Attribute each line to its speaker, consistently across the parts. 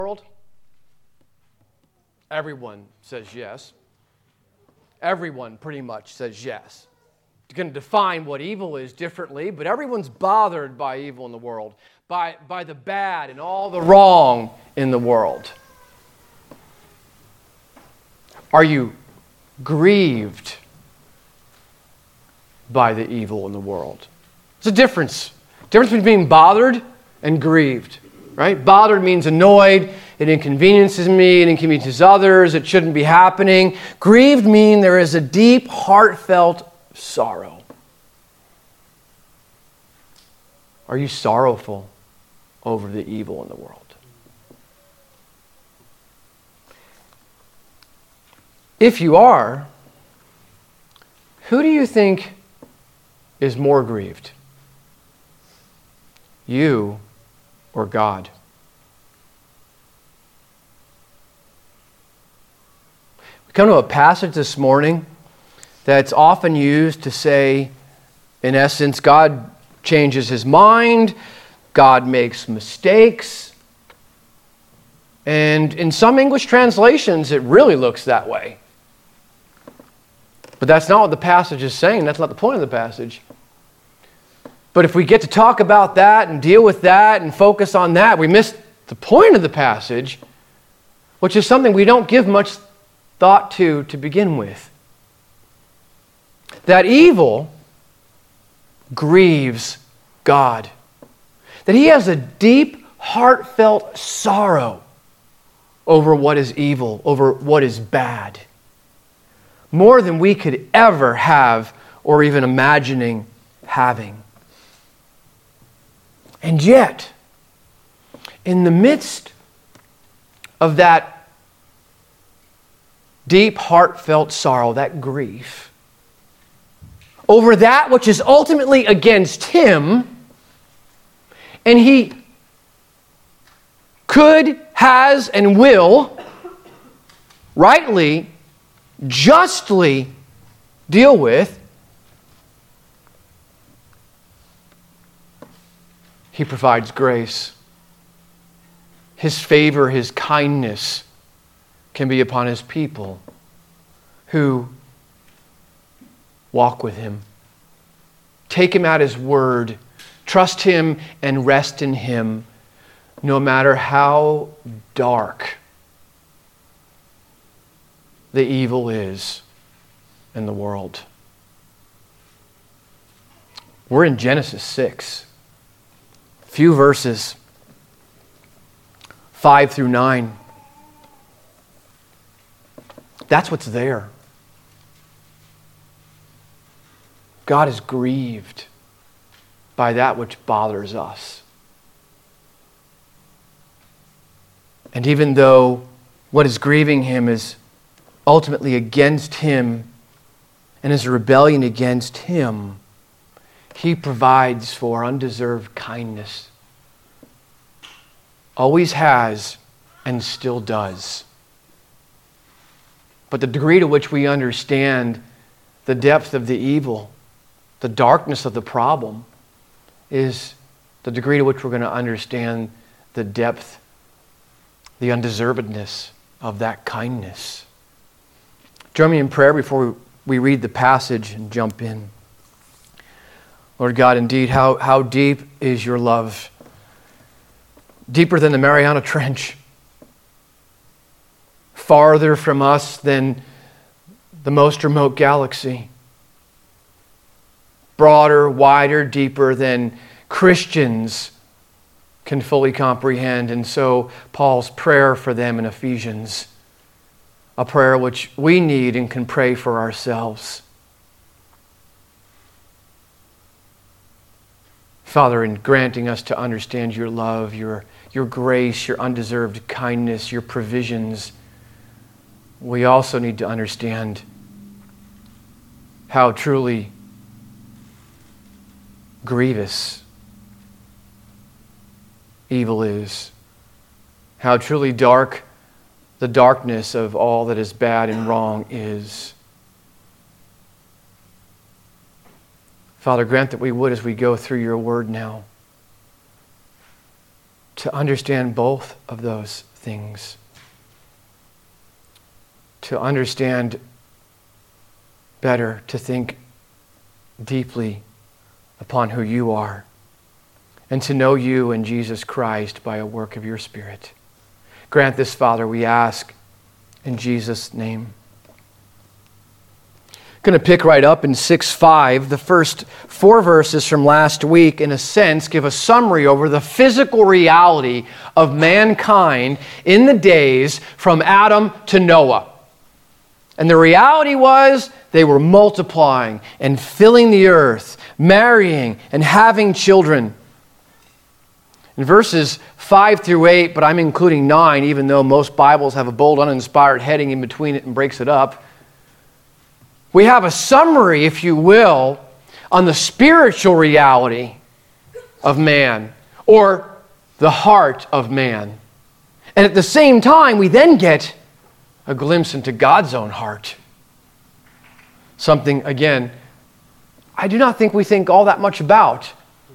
Speaker 1: World? Everyone says yes. Everyone pretty much says yes. You're going to define what evil is differently, but everyone's bothered by evil in the world, by the bad and all the wrong in the world. Are you grieved by the evil in the world? There's a difference. Difference between being bothered and grieved. Right? Bothered means annoyed. It inconveniences me. It inconveniences others. It shouldn't be happening. Grieved means there is a deep, heartfelt sorrow. Are you sorrowful over the evil in the world? If you are, who do you think is more grieved? You or God? We come to a passage this morning that's often used to say, in essence, God changes his mind, God makes mistakes, and in some English translations it really looks that way. But that's not what the passage is saying. That's not the point of the passage. But if we get to talk about that and deal with that and focus on that, we miss the point of the passage, which is something we don't give much thought to begin with. That evil grieves God. That he has a deep, heartfelt sorrow over what is evil, over what is bad. More than we could ever have or even imagining having. And yet, in the midst of that deep, heartfelt sorrow, that grief, over that which is ultimately against him, and he could, has, and will rightly, justly deal with, he provides grace. His favor, his kindness can be upon his people who walk with him. Take him at his word. Trust him and rest in him, no matter how dark the evil is in the world. We're in Genesis 6. Few verses, 5 through 9. That's what's there. God is grieved by that which bothers us. And even though what is grieving him is ultimately against him and is a rebellion against him, he provides for undeserved kindness. Always has and still does. But the degree to which we understand the depth of the evil, the darkness of the problem, is the degree to which we're going to understand the depth, the undeservedness of that kindness. Join me in prayer before we read the passage and jump in. Lord God, indeed, how deep is your love? Deeper than the Mariana Trench. Farther from us than the most remote galaxy. Broader, wider, deeper than Christians can fully comprehend. And so Paul's prayer for them in Ephesians, a prayer which we need and can pray for ourselves. Father, in granting us to understand your love, your grace, your undeserved kindness, your provisions, we also need to understand how truly grievous evil is, how truly dark the darkness of all that is bad and wrong is. Father, grant that we would, as we go through your word now, to understand both of those things. To understand better, to think deeply upon who you are, and to know you and Jesus Christ by a work of your Spirit. Grant this, Father, we ask in Jesus' name. Going to pick right up in 6:5. The first 4 verses from last week, in a sense, give a summary over the physical reality of mankind in the days from Adam to Noah. And the reality was they were multiplying and filling the earth, marrying and having children. In verses 5 through 8, but I'm including 9, even though most Bibles have a bold, uninspired heading in between it and breaks it up, we have a summary, if you will, on the spiritual reality of man, or the heart of man. And at the same time, we then get a glimpse into God's own heart. Something, again, I do not think we think all that much about.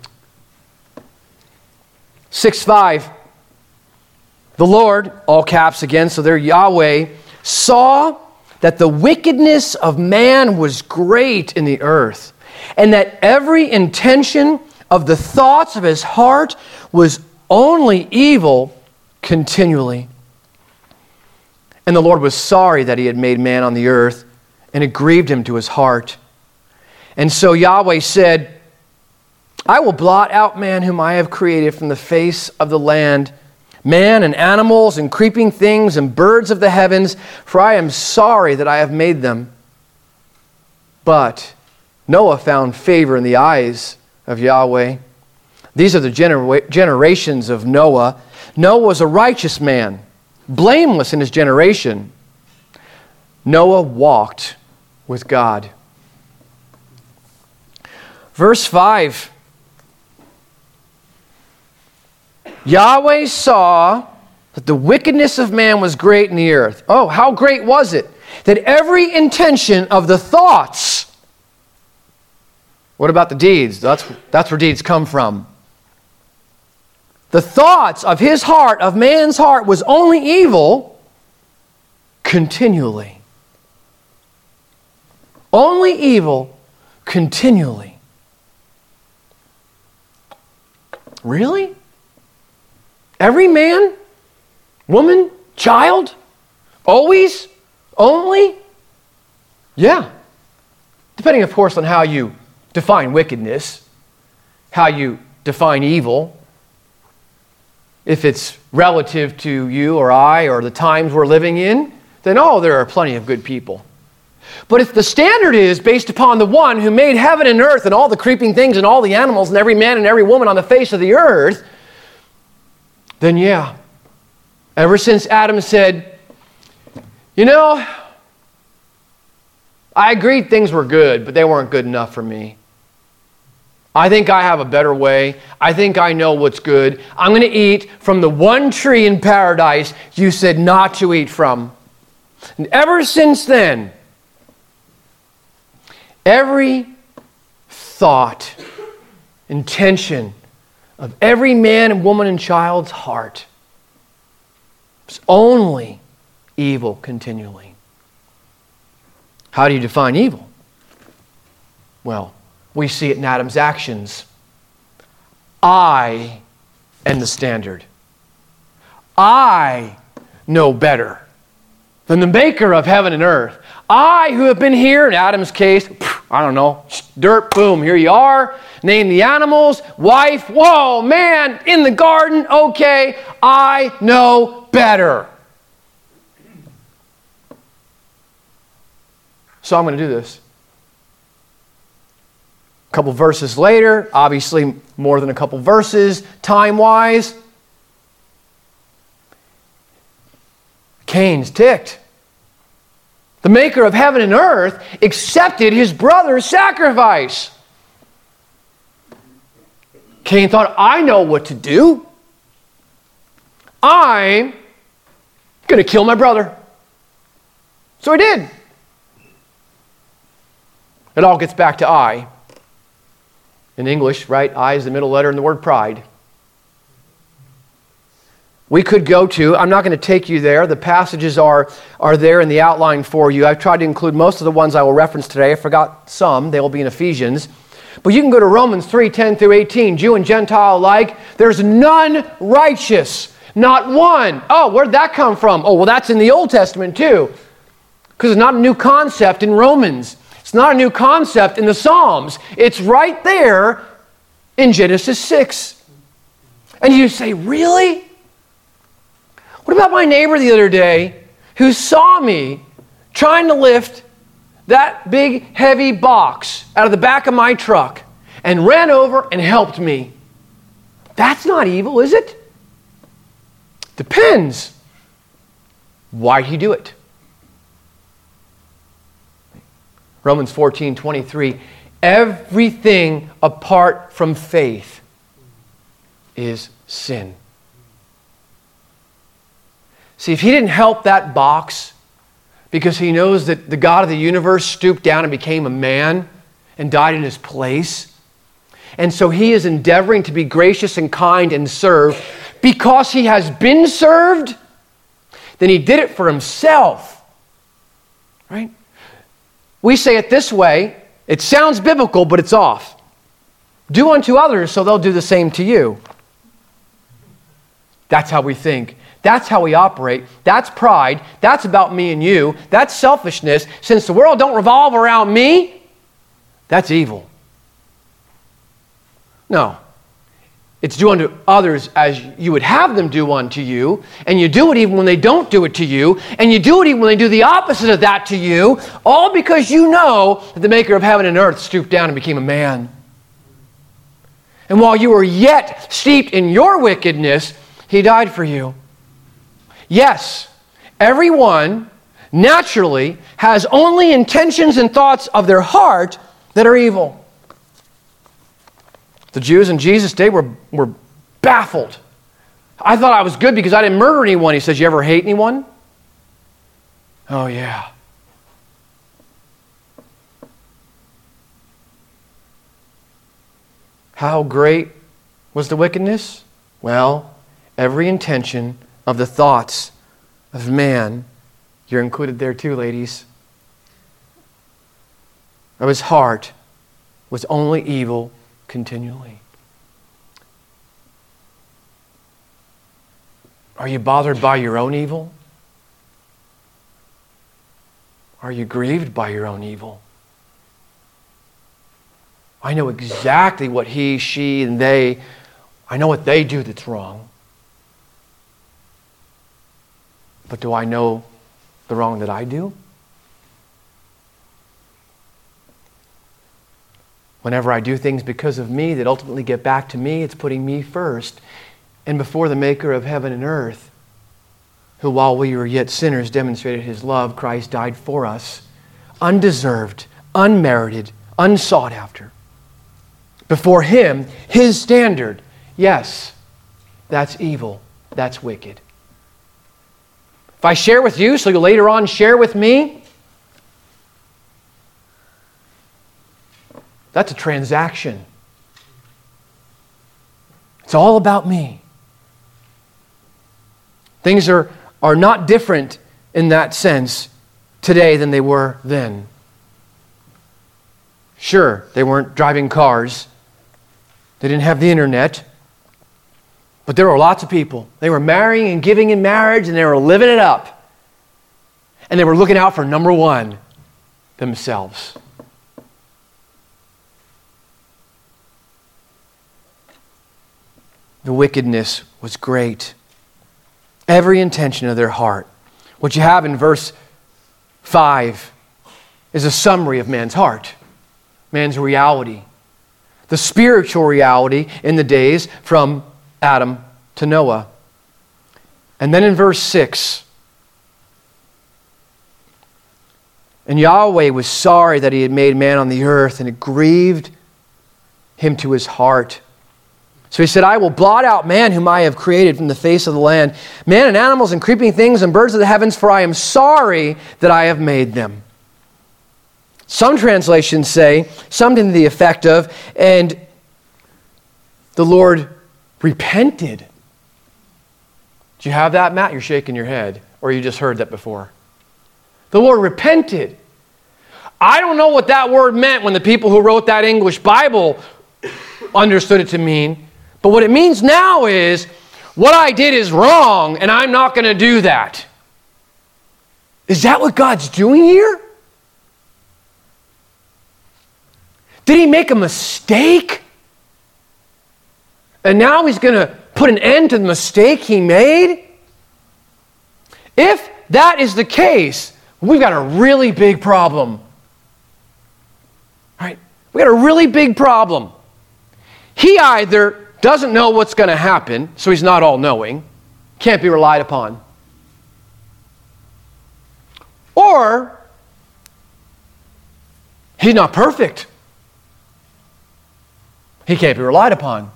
Speaker 1: 6:5, the Lord, all caps again, so there Yahweh, saw that the wickedness of man was great in the earth, and that every intention of the thoughts of his heart was only evil continually. And the Lord was sorry that he had made man on the earth, and it grieved him to his heart. And so Yahweh said, I will blot out man whom I have created from the face of the land, man and animals and creeping things and birds of the heavens, for I am sorry that I have made them. But Noah found favor in the eyes of Yahweh. These are the generations of Noah. Noah was a righteous man, blameless in his generation. Noah walked with God. Verse 5. Yahweh saw that the wickedness of man was great in the earth. Oh, how great was it? That every intention of the thoughts. What about the deeds? That's where deeds come from. The thoughts of his heart, of man's heart, was only evil continually. Only evil continually. Really? Every man, woman, child, always, only? Yeah. Depending, of course, on how you define wickedness, how you define evil. If it's relative to you or I or the times we're living in, then there are plenty of good people. But if the standard is based upon the one who made heaven and earth and all the creeping things and all the animals and every man and every woman on the face of the earth, then yeah, ever since Adam said, I agreed things were good, but they weren't good enough for me. I think I have a better way. I think I know what's good. I'm going to eat from the one tree in paradise you said not to eat from. And ever since then, every thought, intention of every man and woman and child's heart is only evil continually. How do you define evil? Well, we see it in Adam's actions. I am the standard. I know better than the maker of heaven and earth. I, who have been here, in Adam's case, dirt, boom, here you are. Name the animals, wife, whoa, man, in the garden, okay, I know better. So I'm going to do this. A couple verses later, obviously more than a couple verses, time-wise, Cain's ticked. The maker of heaven and earth accepted his brother's sacrifice. Cain thought, I know what to do. I'm going to kill my brother. So he did. It all gets back to I. In English, right? I is the middle letter in the word pride. we could go to. I'm not going to take you there. The passages are there in the outline for you. I've tried to include most of the ones I will reference today. I forgot some. They will be in Ephesians. But you can go to Romans 3:10 through 18. Jew and Gentile alike. There's none righteous. Not one. Oh, where'd that come from? Oh, well, that's in the Old Testament too. Because it's not a new concept in Romans. It's not a new concept in the Psalms. It's right there in Genesis 6. And you say, really? What about my neighbor the other day who saw me trying to lift that big, heavy box out of the back of my truck and ran over and helped me? That's not evil, is it? Depends. Why'd he do it? Romans 14:23. Everything apart from faith is sin. See, if he didn't help that box because he knows that the God of the universe stooped down and became a man and died in his place, and so he is endeavoring to be gracious and kind and serve because he has been served, then he did it for himself. Right? We say it this way. It sounds biblical, but it's off. Do unto others so they'll do the same to you. That's how we think. That's how we operate. That's pride. That's about me and you. That's selfishness. Since the world don't revolve around me, that's evil. No. It's do unto others as you would have them do unto you, and you do it even when they don't do it to you, and you do it even when they do the opposite of that to you, all because you know that the maker of heaven and earth stooped down and became a man. And while you were yet steeped in your wickedness, he died for you. Yes, everyone naturally has only intentions and thoughts of their heart that are evil. The Jews in Jesus' day were baffled. I thought I was good because I didn't murder anyone. He says, you ever hate anyone? Oh, yeah. How great was the wickedness? Well, every intention of the thoughts of man, you're included there too, ladies, of his heart was only evil continually. Are you bothered by your own evil? Are you grieved by your own evil? I know exactly what he, she, and they, I know what they do that's wrong. But do I know the wrong that I do? Whenever I do things because of me that ultimately get back to me, it's putting me first. And before the maker of heaven and earth, who while we were yet sinners demonstrated his love, Christ died for us, undeserved, unmerited, unsought after. Before him, his standard, yes, that's evil, that's wicked. If I share with you, so you'll later on share with me, that's a transaction. It's all about me. Things are not different in that sense today than they were then. Sure, they weren't driving cars. They didn't have the internet. But there were lots of people. They were marrying and giving in marriage, and they were living it up. And they were looking out for number one, themselves. The wickedness was great. Every intention of their heart. What you have in verse 5 is a summary of man's heart, man's reality, the spiritual reality in the days from Adam to Noah. And then in verse 6, and Yahweh was sorry that he had made man on the earth, and it grieved him to his heart. So he said, I will blot out man whom I have created from the face of the land, man and animals and creeping things and birds of the heavens, for I am sorry that I have made them. Some translations say something to the effect of, and the Lord repented. Did Do you have that, Matt? You're shaking your head. Or you just heard that before. The Lord repented. I don't know what that word meant when the people who wrote that English Bible understood it to mean. But what it means now is, what I did is wrong, and I'm not going to do that. Is that what God's doing here? Did he make a mistake? And now he's going to put an end to the mistake he made? If that is the case, we've got a really big problem. Right? We've got a really big problem. He either doesn't know what's going to happen, so he's not all-knowing, can't be relied upon. Or he's not perfect. He can't be relied upon.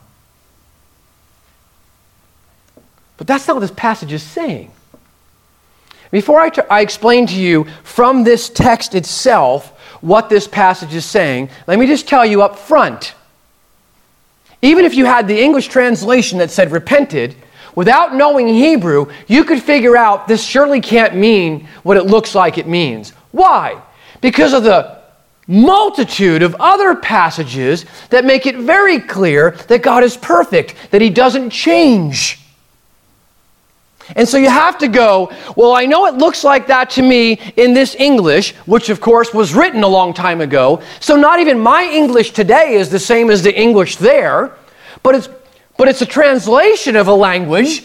Speaker 1: But that's not what this passage is saying. Before I explain to you from this text itself what this passage is saying, let me just tell you up front. Even if you had the English translation that said repented, without knowing Hebrew, you could figure out this surely can't mean what it looks like it means. Why? Because of the multitude of other passages that make it very clear that God is perfect, that he doesn't change. And so you have to go, well, I know it looks like that to me in this English, which of course was written a long time ago. So not even my English today is the same as the English there, but it's a translation of a language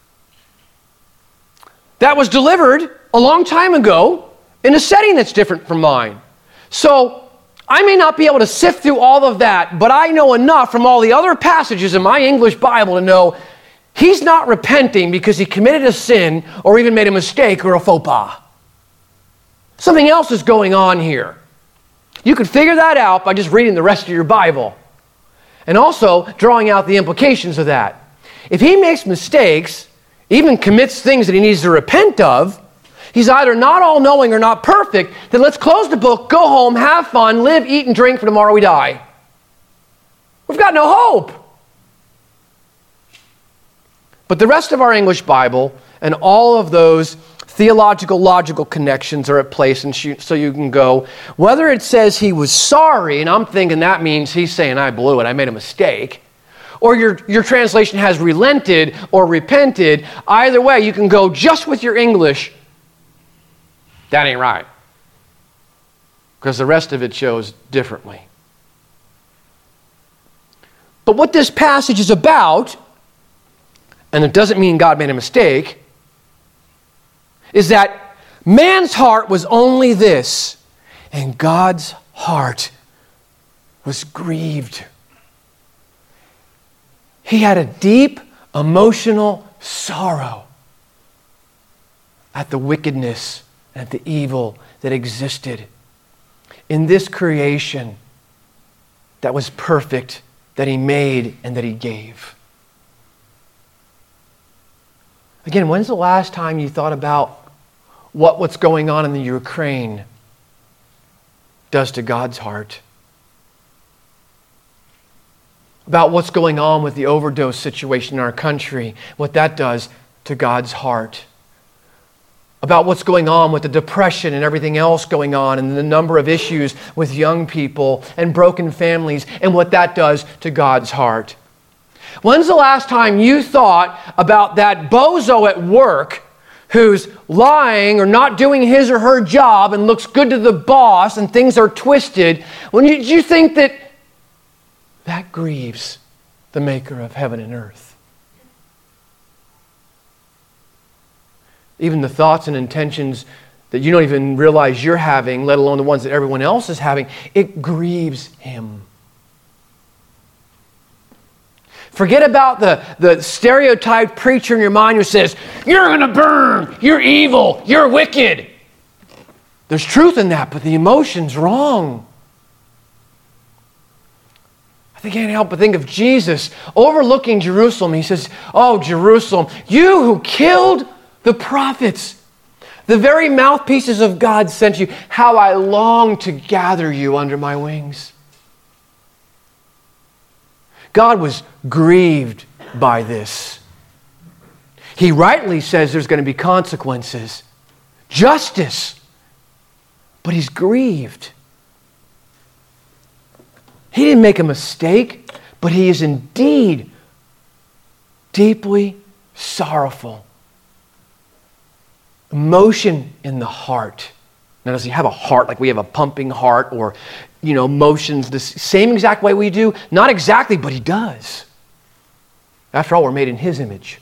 Speaker 1: that was delivered a long time ago in a setting that's different from mine. So I may not be able to sift through all of that, but I know enough from all the other passages in my English Bible to know he's not repenting because he committed a sin or even made a mistake or a faux pas. Something else is going on here. You can figure that out by just reading the rest of your Bible and also drawing out the implications of that. If he makes mistakes, even commits things that he needs to repent of, he's either not all-knowing or not perfect, then let's close the book, go home, have fun, live, eat, and drink, for tomorrow we die. We've got no hope. But the rest of our English Bible and all of those theological, logical connections are at place, and so you can go, whether it says he was sorry, and I'm thinking that means he's saying, I blew it, I made a mistake, or your translation has relented or repented, either way, you can go just with your English, that ain't right. Because the rest of it shows differently. But what this passage is about, and it doesn't mean God made a mistake, is that man's heart was only this, and God's heart was grieved. He had a deep emotional sorrow at the wickedness and at the evil that existed in this creation that was perfect, that he made and that he gave. Again, when's the last time you thought about what's going on in the Ukraine does to God's heart? About what's going on with the overdose situation in our country, what that does to God's heart? About what's going on with the depression and everything else going on, and the number of issues with young people and broken families, and what that does to God's heart? When's the last time you thought about that bozo at work who's lying or not doing his or her job and looks good to the boss and things are twisted? When you think that grieves the maker of heaven and earth? Even the thoughts and intentions that you don't even realize you're having, let alone the ones that everyone else is having, it grieves him. Forget about the stereotyped preacher in your mind who says, you're going to burn, you're evil, you're wicked. There's truth in that, but the emotion's wrong. I can't help but think of Jesus overlooking Jerusalem. He says, oh, Jerusalem, you who killed the prophets, the very mouthpieces of God sent you, how I long to gather you under my wings. God was grieved by this. He rightly says there's going to be consequences, justice, but he's grieved. He didn't make a mistake, but he is indeed deeply sorrowful. Emotion in the heart. Now, does he have a heart like we have a pumping heart or, motions the same exact way we do? Not exactly, but he does. After all, we're made in his image.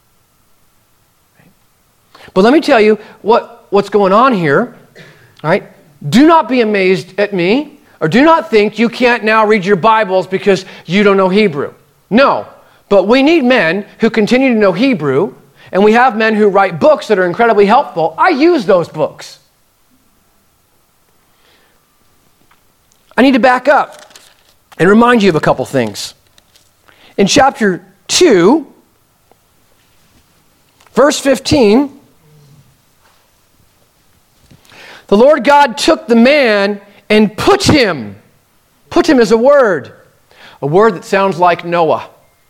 Speaker 1: But let me tell you what's going on here. All right? Do not be amazed at me, or do not think you can't now read your Bibles because you don't know Hebrew. No, but we need men who continue to know Hebrew, and we have men who write books that are incredibly helpful. I use those books. I need to back up and remind you of a couple things. In chapter 2, verse 15, the Lord God took the man and put him. Put him is a word that sounds like Noah.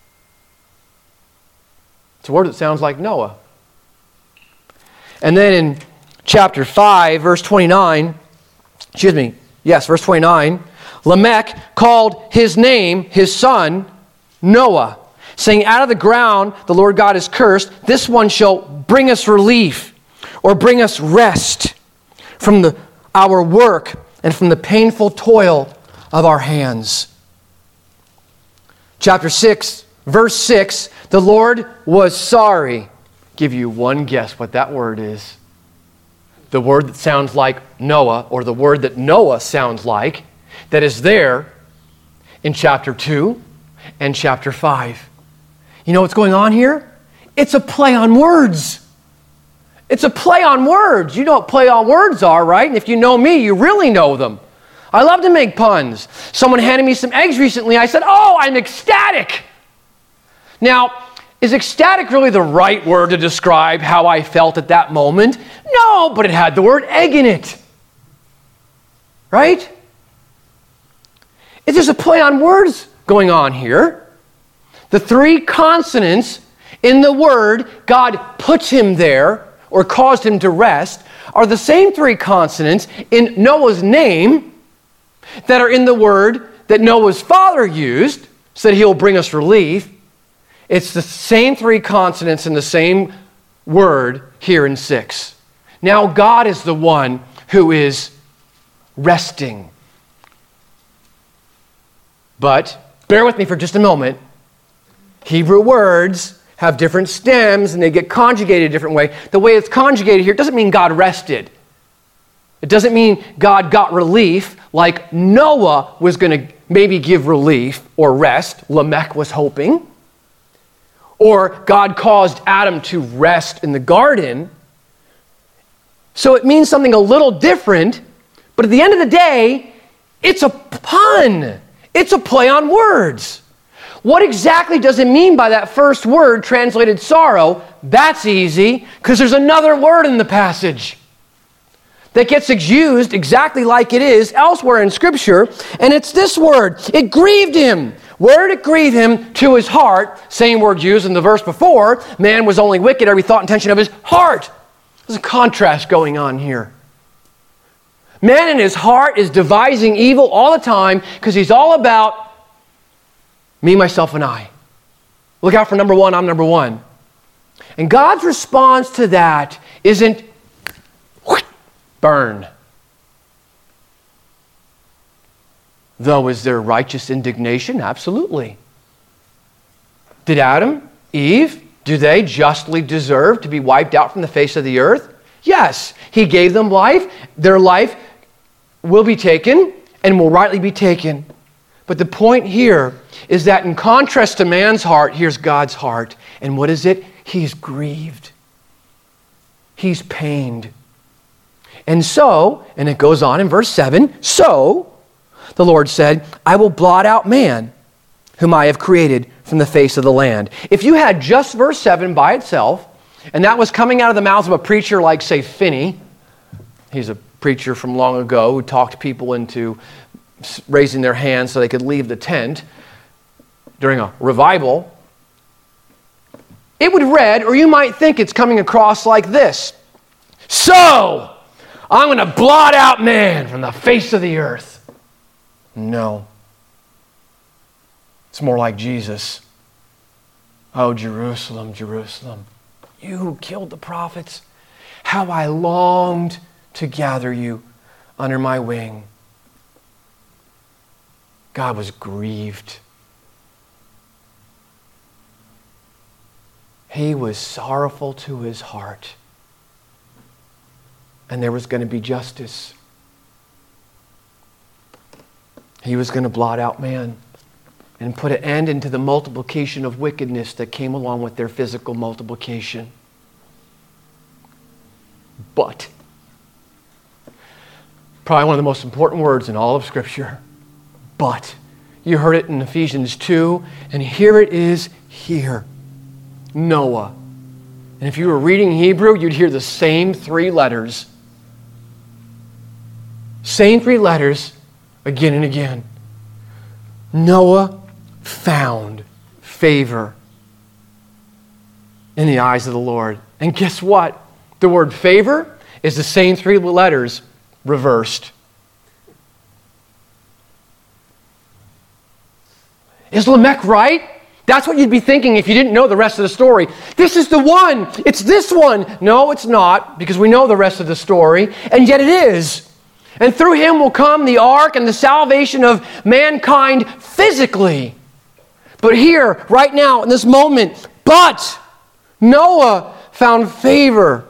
Speaker 1: It's a word that sounds like Noah. And then in chapter 5, verse 29, verse 29, Lamech called his name, his son, Noah, saying, out of the ground the Lord God is cursed. This one shall bring us relief, or bring us rest from our work and from the painful toil of our hands. Chapter 6, verse 6, the Lord was sorry. Give you one guess what that word is. The word that sounds like Noah, or the word that Noah sounds like, that is there in chapter 2 and chapter 5. You know what's going on here? It's a play on words. It's a play on words. You know what play on words are, right? And if you know me, you really know them. I love to make puns. Someone handed me some eggs recently. I said, "Oh, I'm ecstatic." Now, is ecstatic really the right word to describe how I felt at that moment? No, but it had the word egg in it. Right? There's a play on words going on here. The three consonants in the word God puts him there, or caused him to rest, are the same three consonants in Noah's name that are in the word that Noah's father used, so that he'll bring us relief. It's the same three consonants in the same word here in 6. Now God is the one who is resting. But bear with me for just a moment. Hebrew words have different stems and they get conjugated a different way. The way it's conjugated here doesn't mean God rested. It doesn't mean God got relief like Noah was going to maybe give relief or rest. Lamech was hoping. Or God caused Adam to rest in the garden. So it means something a little different. But at the end of the day, it's a pun. It's a play on words. What exactly does it mean by that first word translated sorrow? That's easy, because there's another word in the passage that gets used exactly like it is elsewhere in Scripture, and it's this word. It grieved him. Where did it grieve him? To his heart. Same word used in the verse before. Man was only wicked, every thought and intention of his heart. There's a contrast going on here. Man in his heart is devising evil all the time because he's all about me, myself, and I. Look out for number one, I'm number one. And God's response to that isn't burn. Though, is there righteous indignation? Absolutely. Did Adam, Eve, do they justly deserve to be wiped out from the face of the earth? Yes. He gave them life. Their life will be taken and will rightly be taken. But the point here is that in contrast to man's heart, here's God's heart. And what is it? He's grieved. He's pained. And so, and it goes on in verse 7, so the Lord said, I will blot out man, whom I have created from the face of the land. If you had just verse 7 by itself, and that was coming out of the mouth of a preacher like, say, Finney, he's a preacher from long ago who talked people into raising their hands so they could leave the tent during a revival. it would read, or you might think it's coming across like this. So, I'm going to blot out man from the face of the earth. No. It's more like Jesus. Oh, Jerusalem, Jerusalem, you who killed the prophets, how I longed to gather you under my wing. God was grieved. He was sorrowful to his heart. And there was going to be justice. He was going to blot out man and put an end into the multiplication of wickedness that came along with their physical multiplication. But, probably one of the most important words in all of Scripture, but. You heard it in Ephesians 2, and here it is here. Noah. And if you were reading Hebrew, you'd hear the same three letters. Same three letters again and again. Noah found favor in the eyes of the Lord. And guess what? The word favor is the same three letters reversed. Is Lamech right? That's what you'd be thinking if you didn't know the rest of the story. This is the one. It's this one. No, it's not, because we know the rest of the story, and yet it is. And through him will come the ark and the salvation of mankind physically. But here, right now, in this moment, but Noah found favor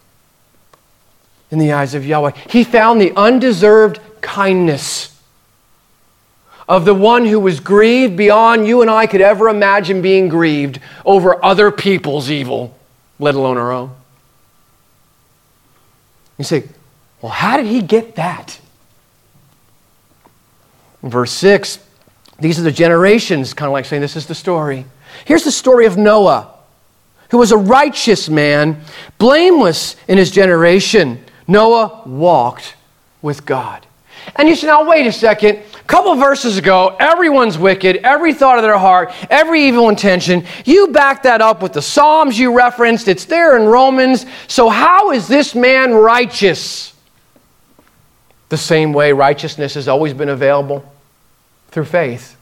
Speaker 1: in the eyes of Yahweh. He found the undeserved kindness of the one who was grieved beyond you and I could ever imagine being grieved over other people's evil, let alone our own. You say, well, how did he get that? In verse 6, these are the generations, kind of like saying this is the story. Here's the story of Noah, who was a righteous man, blameless in his generation. Noah walked with God. And you say, now wait a second. A couple of verses ago, everyone's wicked, every thought of their heart, every evil intention. You back that up with the Psalms you referenced. It's there in Romans. So how is this man righteous? The same way righteousness has always been available, through faith.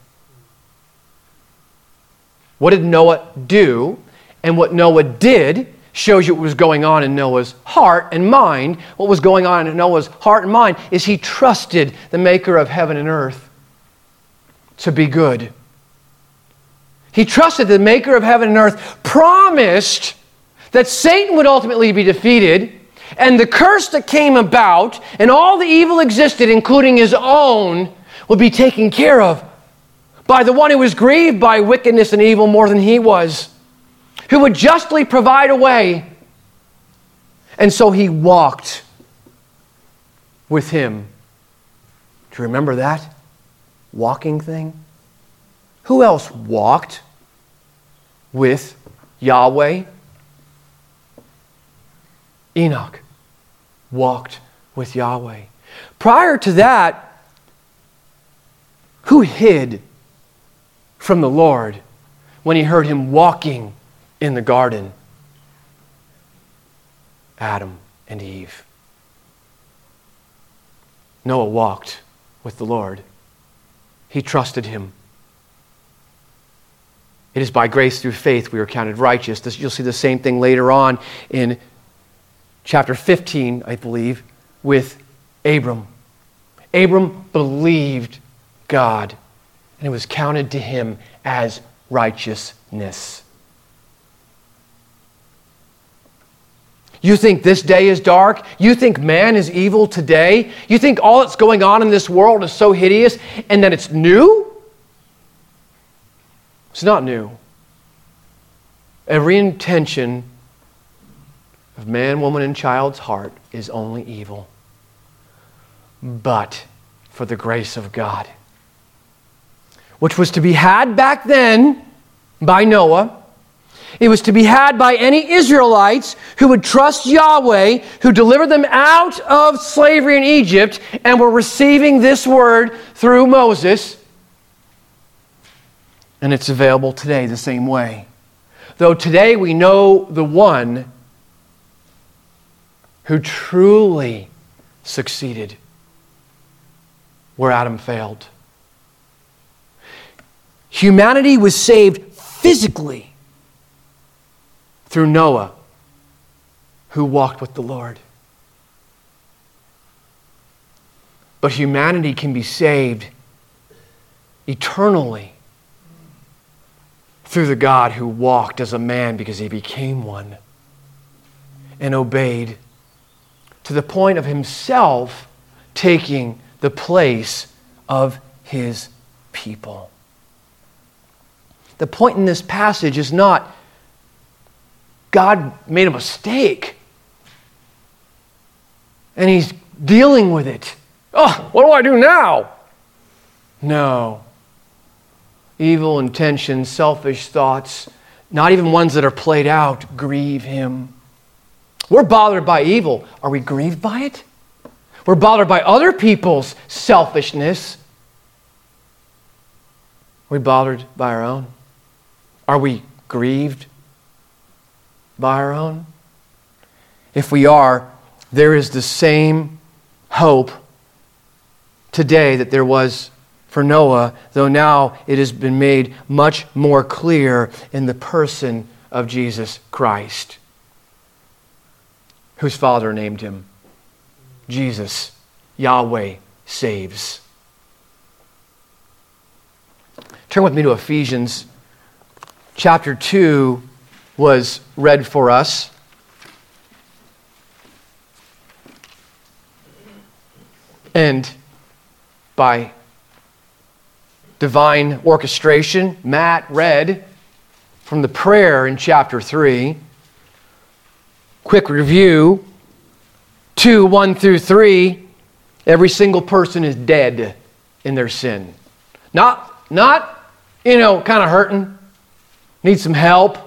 Speaker 1: What did Noah do? And what Noah did shows you what was going on in Noah's heart and mind. What was going on in Noah's heart and mind is he trusted the maker of heaven and earth to be good. He trusted the maker of heaven and earth, promised that Satan would ultimately be defeated, and the curse that came about and all the evil existed, including his own, would be taken care of by the one who was grieved by wickedness and evil more than he was, who would justly provide a way. And so he walked with him. Do you remember that walking thing? Who else walked with Yahweh? Enoch walked with Yahweh. Prior to that, who hid from the Lord when he heard him walking in the garden? Adam and Eve. Noah walked with the Lord. He trusted him. It is by grace through faith we are counted righteous. You'll see the same thing later on in chapter 15, I believe, with Abram. Abram believed God, and it was counted to him as righteousness. You think this day is dark? You think man is evil today? You think all that's going on in this world is so hideous and that it's new? It's not new. Every intention of man, woman, and child's heart is only evil. But for the grace of God, which was to be had back then by Noah, it was to be had by any Israelites who would trust Yahweh, who delivered them out of slavery in Egypt and were receiving this word through Moses. And it's available today the same way. Though today we know the one who truly succeeded where Adam failed. Humanity was saved physically through Noah, who walked with the Lord. But humanity can be saved eternally through the God who walked as a man because he became one and obeyed to the point of himself taking the place of his people. The point in this passage is not God made a mistake and he's dealing with it. Oh, what do I do now? No. Evil intentions, selfish thoughts, not even ones that are played out, grieve him. We're bothered by evil. Are we grieved by it? We're bothered by other people's selfishness. Are we bothered by our own? Are we grieved by our own? If we are, there is the same hope today that there was for Noah, though now it has been made much more clear in the person of Jesus Christ, whose Father named him Jesus. Yahweh saves. Turn with me to Ephesians. Chapter 2 was read for us. And by divine orchestration, Matt read from the prayer in chapter 3. Quick review. 2, 1 through 3. Every single person is dead in their sin. Not kind of hurting. Need some help.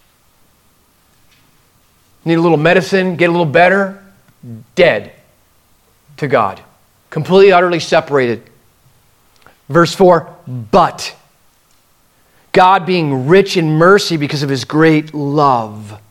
Speaker 1: Need a little medicine, get a little better. Dead to God. Completely, utterly separated. Verse 4, but God being rich in mercy because of his great love,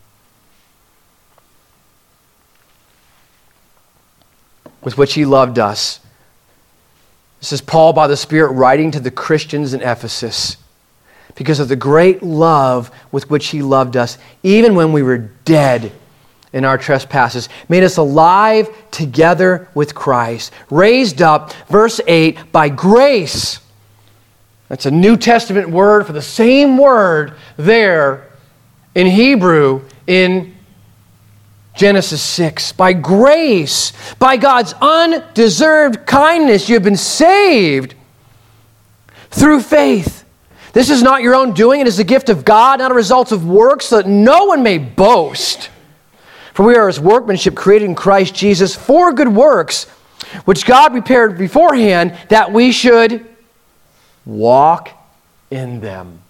Speaker 1: with which he loved us. This is Paul by the Spirit writing to the Christians in Ephesus. Because of the great love with which he loved us, even when we were dead in our trespasses, made us alive together with Christ. Raised up, verse 8, by grace. That's a New Testament word for the same word there in Hebrew in Genesis 6. By grace, by God's undeserved kindness, you have been saved through faith. This is not your own doing. It is the gift of God, not a result of works, so that no one may boast. For we are his workmanship, created in Christ Jesus for good works, which God prepared beforehand that we should walk in them.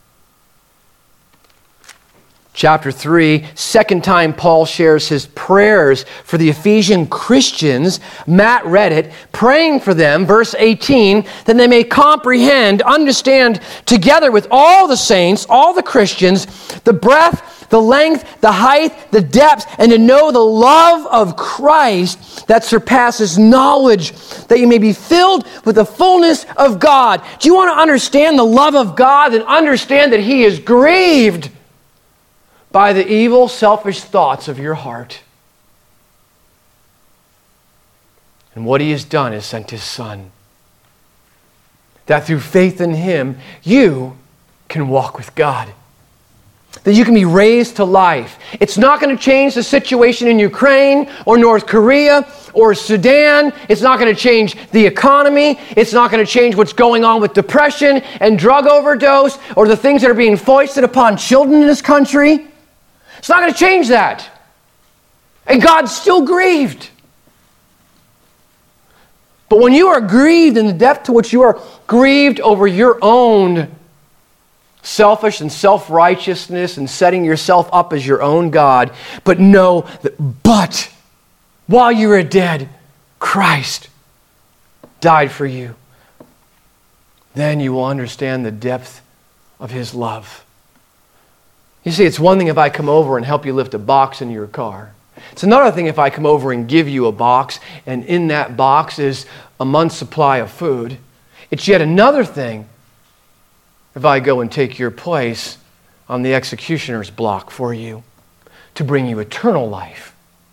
Speaker 1: Chapter 3, second time Paul shares his prayers for the Ephesian Christians. Matt read it, praying for them, verse 18, that they may comprehend, understand together with all the saints, all the Christians, the breadth, the length, the height, the depth, and to know the love of Christ that surpasses knowledge, that you may be filled with the fullness of God. Do you want to understand the love of God and understand that he is grieved by the evil, selfish thoughts of your heart? And what he has done is sent his Son, that through faith in him, you can walk with God, that you can be raised to life. It's not going to change the situation in Ukraine or North Korea or Sudan. It's not going to change the economy. It's not going to change what's going on with depression and drug overdose or the things that are being foisted upon children in this country. It's not going to change that. And God's still grieved. But when you are grieved in the depth to which you are grieved over your own selfish and self-righteousness and setting yourself up as your own God, but know that, while you were dead, Christ died for you. Then you will understand the depth of his love. You see, it's one thing if I come over and help you lift a box in your car. It's another thing if I come over and give you a box, and in that box is a month's supply of food. It's yet another thing if I go and take your place on the executioner's block for you to bring you eternal life.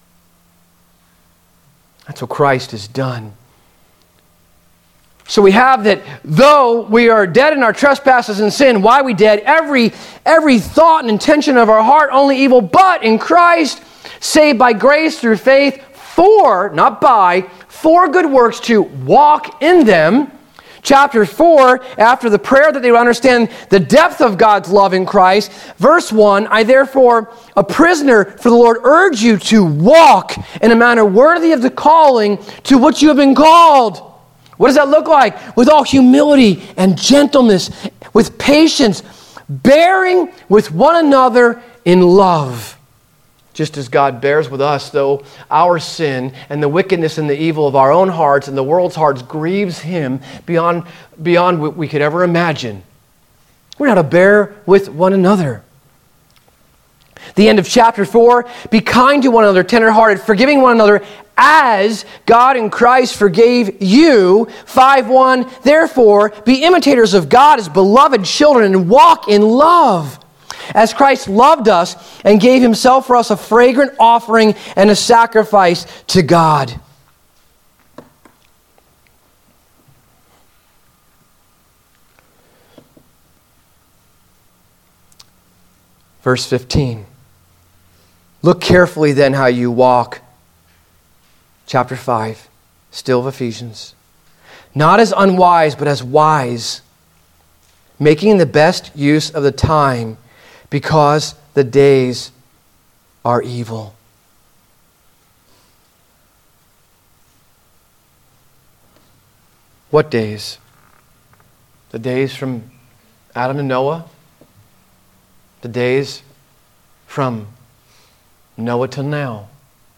Speaker 1: That's what Christ has done. So we have that though we are dead in our trespasses and sin, why we dead? Every thought and intention of our heart, only evil, but in Christ, saved by grace through faith, for, not by, for good works to walk in them. Chapter 4, after the prayer that they would understand the depth of God's love in Christ. Verse 1, I therefore, a prisoner for the Lord, urge you to walk in a manner worthy of the calling to which you have been called. What does that look like? With all humility and gentleness, with patience, bearing with one another in love. Just as God bears with us, though our sin and the wickedness and the evil of our own hearts and the world's hearts grieves Him beyond what we could ever imagine. We're not to bear with one another. The end of chapter 4, be kind to one another, tenderhearted, forgiving one another, as God in Christ forgave you. 5:1, therefore, be imitators of God as beloved children and walk in love, as Christ loved us and gave Himself for us a fragrant offering and a sacrifice to God. Verse 15. Look carefully then how you walk. Chapter 5, still of Ephesians. Not as unwise, but as wise, making the best use of the time, because the days are evil. What days? The days from Adam and Noah? The days from Noah till now?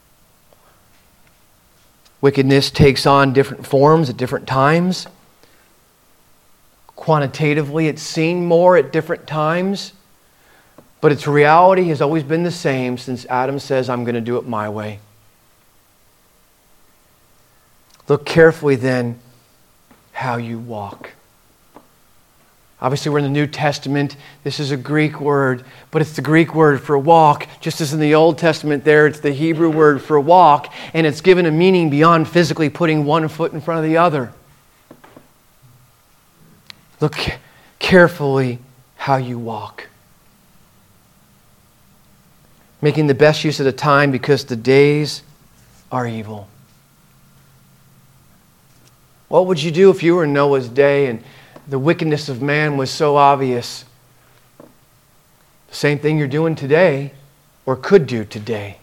Speaker 1: Wickedness takes on different forms at different times. Quantitatively, it's seen more at different times. But its reality has always been the same since Adam says, I'm going to do it my way. Look carefully then how you walk. Obviously, we're in the New Testament. This is a Greek word, but it's the Greek word for walk. Just as in the Old Testament there, it's the Hebrew word for walk, and it's given a meaning beyond physically putting one foot in front of the other. Look carefully how you walk. Making the best use of the time because the days are evil. What would you do if you were in Noah's day and the wickedness of man was so obvious? The same thing you're doing today or could do today.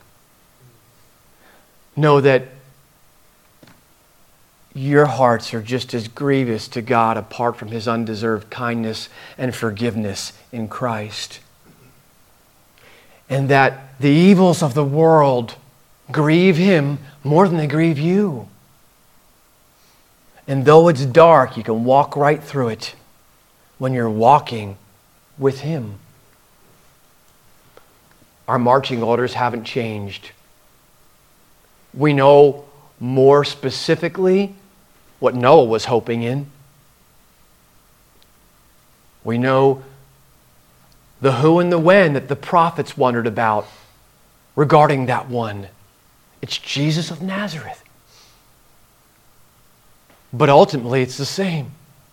Speaker 1: Know that your hearts are just as grievous to God apart from His undeserved kindness and forgiveness in Christ. And that the evils of the world grieve Him more than they grieve you. And though it's dark, you can walk right through it when you're walking with Him. Our marching orders haven't changed. We know more specifically what Noah was hoping in. We know the who and the when that the prophets wondered about regarding that one. It's Jesus of Nazareth. But ultimately, it's the same.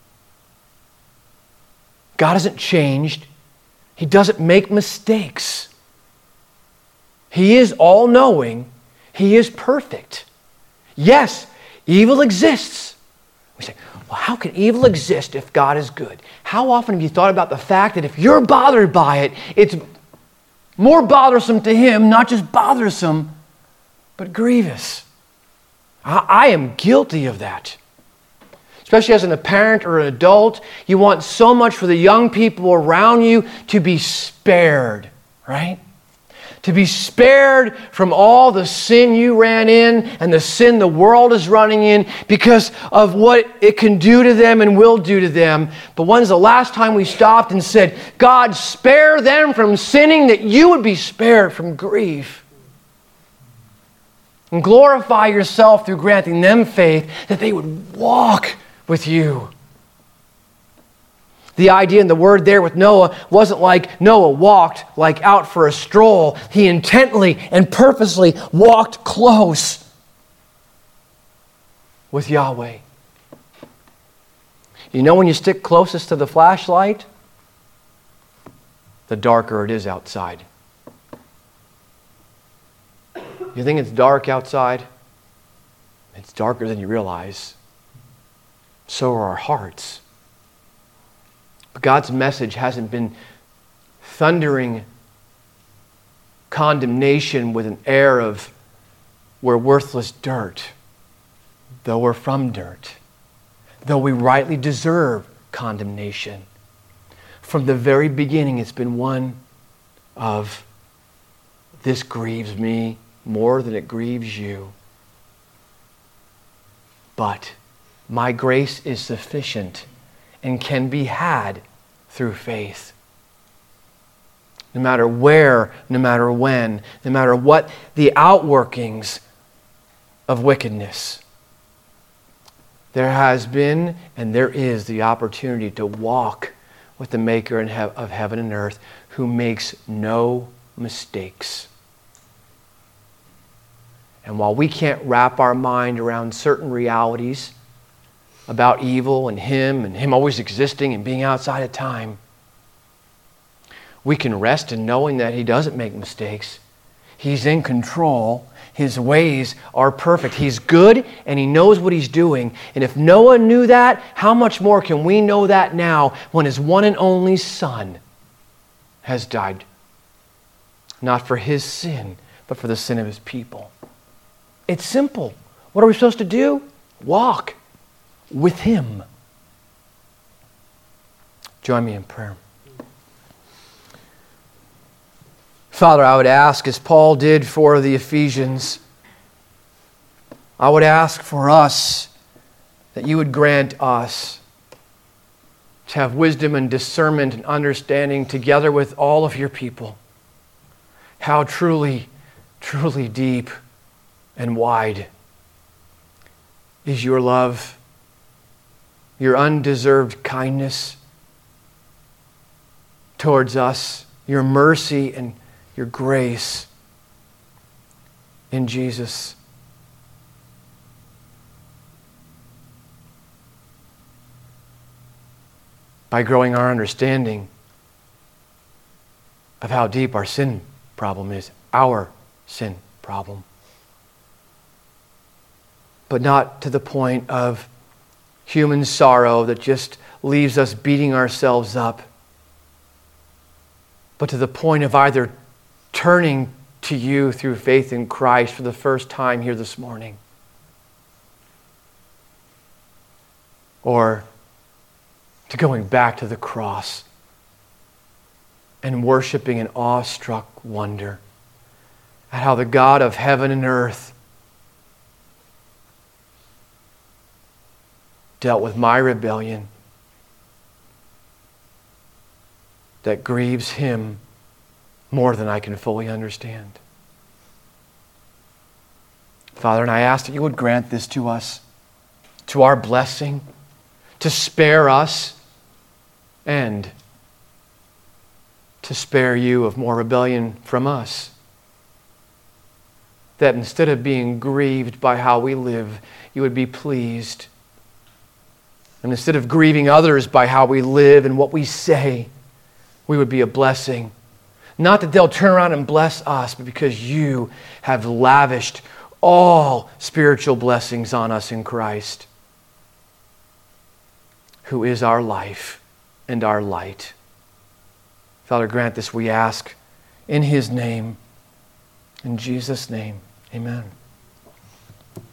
Speaker 1: God hasn't changed. He doesn't make mistakes. He is all-knowing. He is perfect. Yes, evil exists. We say, well, how can evil exist if God is good? How often have you thought about the fact that if you're bothered by it, it's more bothersome to Him, not just bothersome, but grievous? I am guilty of that. Especially as a parent or an adult, you want so much for the young people around you to be spared, right? To be spared from all the sin you ran in and the sin the world is running in because of what it can do to them and will do to them. But when's the last time we stopped and said, God, spare them from sinning that you would be spared from grief? And glorify yourself through granting them faith that they would walk with you. The idea in the word there with Noah wasn't like Noah walked like out for a stroll. He intently and purposely walked close with Yahweh. You know when you stick closest to the flashlight, the darker it is outside. You think it's dark outside? It's darker than you realize. So are our hearts. But God's message hasn't been thundering condemnation with an air of we're worthless dirt, though we're from dirt, though we rightly deserve condemnation. From the very beginning, it's been one of this grieves me more than it grieves you. But my grace is sufficient and can be had through faith. No matter where, no matter when, no matter what the outworkings of wickedness, there has been and there is the opportunity to walk with the Maker of heaven and earth, who makes no mistakes. And while we can't wrap our mind around certain realities about evil and Him always existing and being outside of time, we can rest in knowing that He doesn't make mistakes. He's in control. His ways are perfect. He's good and He knows what He's doing. And if Noah knew that, how much more can we know that now when His one and only Son has died? Not for His sin, but for the sin of His people. It's simple. What are we supposed to do? Walk with Him. Join me in prayer. Father, I would ask, as Paul did for the Ephesians, I would ask for us that you would grant us to have wisdom and discernment and understanding together with all of your people. How truly, truly deep and wide is your love, your undeserved kindness towards us, your mercy and your grace in Jesus. By growing our understanding of how deep our sin problem is, our sin problem. But not to the point of human sorrow that just leaves us beating ourselves up, but to the point of either turning to you through faith in Christ for the first time here this morning, or to going back to the cross and worshiping in awestruck wonder at how the God of heaven and earth dealt with my rebellion that grieves Him more than I can fully understand. Father, and I ask that you would grant this to us, to our blessing, to spare us and to spare you of more rebellion from us. That instead of being grieved by how we live, you would be pleased. And instead of grieving others by how we live and what we say, we would be a blessing. Not that they'll turn around and bless us, but because you have lavished all spiritual blessings on us in Christ, who is our life and our light. Father, grant this, we ask, in His name, in Jesus' name, amen.